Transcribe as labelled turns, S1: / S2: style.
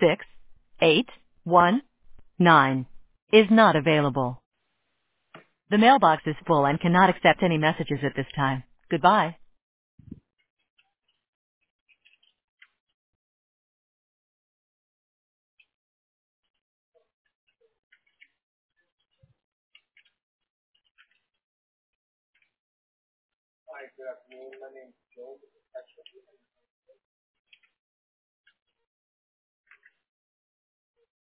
S1: 6819 is not available. The mailbox is full and cannot accept any messages at this time. Goodbye.
S2: Hi, good afternoon. My name is Joe.